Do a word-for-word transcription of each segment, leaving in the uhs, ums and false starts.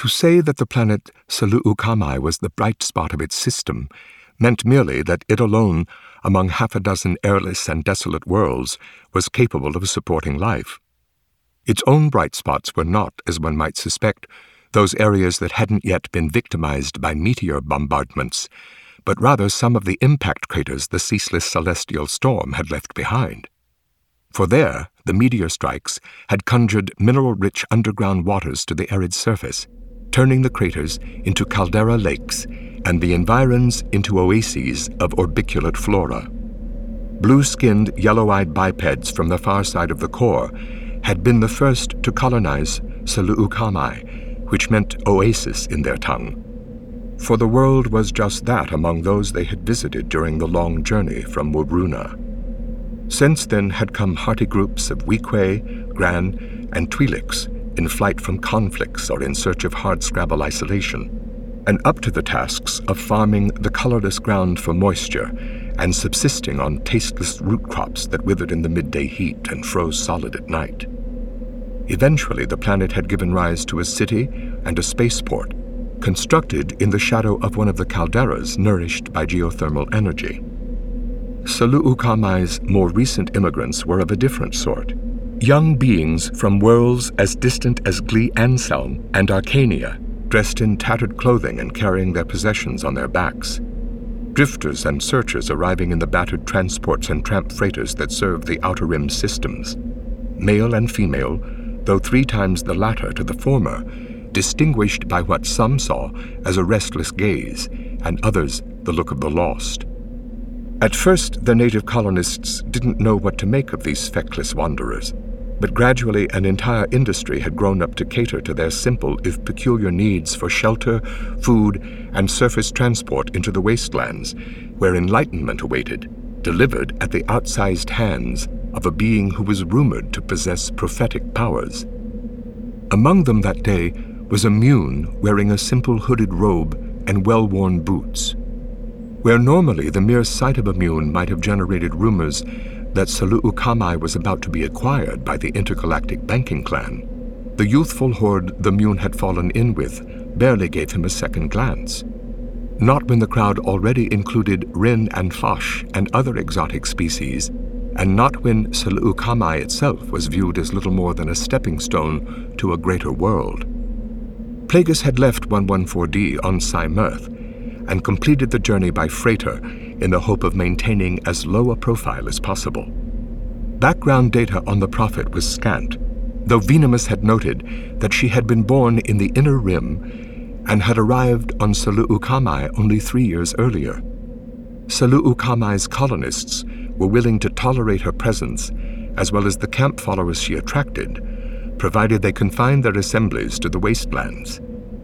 To say that the planet Seleucami was the bright spot of its system meant merely that it alone, among half a dozen airless and desolate worlds, was capable of supporting life. Its own bright spots were not, as one might suspect, those areas that hadn't yet been victimized by meteor bombardments, but rather some of the impact craters the ceaseless celestial storm had left behind. For there, the meteor strikes had conjured mineral-rich underground waters to the arid surface, turning the craters into caldera lakes and the environs into oases of orbiculate flora. Blue-skinned, yellow-eyed bipeds from the far side of the core had been the first to colonize Seleucami, which meant oasis in their tongue. For the world was just that among those they had visited during the long journey from Wuruna. Since then had come hearty groups of Weequay, Gran, and Twi'leks in flight from conflicts or in search of hardscrabble isolation, and up to the tasks of farming the colorless ground for moisture and subsisting on tasteless root crops that withered in the midday heat and froze solid at night. Eventually, the planet had given rise to a city and a spaceport, constructed in the shadow of one of the calderas nourished by geothermal energy. Seleucami's more recent immigrants were of a different sort. Young beings from worlds as distant as Gli Anselm and Arcania, dressed in tattered clothing and carrying their possessions on their backs. Drifters and searchers arriving in the battered transports and tramp freighters that served the Outer Rim systems. Male and female, though three times the latter to the former, distinguished by what some saw as a restless gaze, and others the look of the lost. At first, the native colonists didn't know what to make of these feckless wanderers, but gradually an entire industry had grown up to cater to their simple, if peculiar, needs for shelter, food, and surface transport into the wastelands, where enlightenment awaited, delivered at the outsized hands of a being who was rumored to possess prophetic powers. Among them that day was a Mune wearing a simple hooded robe and well-worn boots. Where normally the mere sight of a Mune might have generated rumors that Seleucami was about to be acquired by the intergalactic banking clan, the youthful horde the Mune had fallen in with barely gave him a second glance. Not when the crowd already included Rin and Fosh and other exotic species, and not when Seleucami itself was viewed as little more than a stepping stone to a greater world. Plagueis had left one fourteen D on Cymirth and completed the journey by freighter in the hope of maintaining as low a profile as possible. Background data on the Prophet was scant, though Venemus had noted that she had been born in the Inner Rim and had arrived on Seleucami only three years earlier. Seleucami's colonists were willing to tolerate her presence, as well as the camp followers she attracted, provided they confined their assemblies to the wastelands.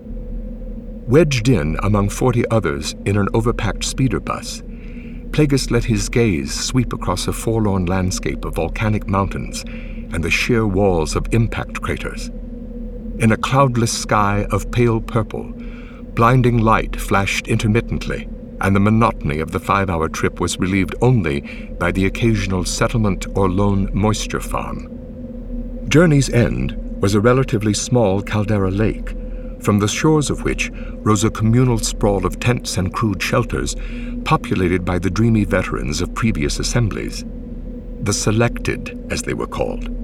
Wedged in among forty others in an overpacked speeder bus, Plagueis let his gaze sweep across a forlorn landscape of volcanic mountains and the sheer walls of impact craters. In a cloudless sky of pale purple, blinding light flashed intermittently, and the monotony of the five-hour trip was relieved only by the occasional settlement or lone moisture farm. Journey's End was a relatively small caldera lake, from the shores of which rose a communal sprawl of tents and crude shelters populated by the dreamy veterans of previous assemblies. The Selected, as they were called.